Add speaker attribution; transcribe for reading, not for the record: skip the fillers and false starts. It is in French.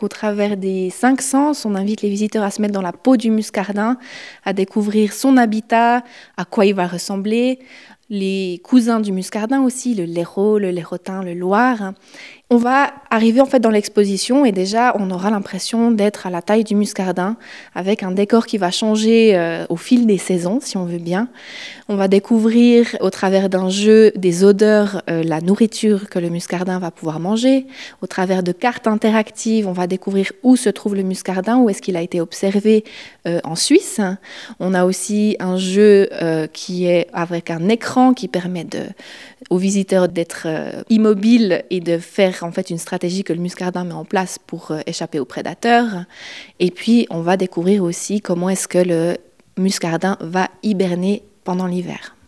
Speaker 1: Au travers des 5 sens, on invite les visiteurs à se mettre dans la peau du muscardin, à découvrir son habitat, à quoi il va ressembler, les cousins du muscardin aussi, le laireau, le laireautin, le loir. On va arriver en fait dans l'exposition et déjà on aura l'impression d'être à la taille du muscardin avec un décor qui va changer au fil des saisons si on veut bien. On va découvrir au travers d'un jeu des odeurs, la nourriture que le muscardin va pouvoir manger. Au travers de cartes interactives, on va découvrir où se trouve le muscardin, où est-ce qu'il a été observé en Suisse. On a aussi un jeu qui est avec un écran qui permet aux visiteurs d'être immobiles et de faire en fait une stratégie que le muscardin met en place pour échapper aux prédateurs. Et puis, on va découvrir aussi comment est-ce que le muscardin va hiberner pendant l'hiver.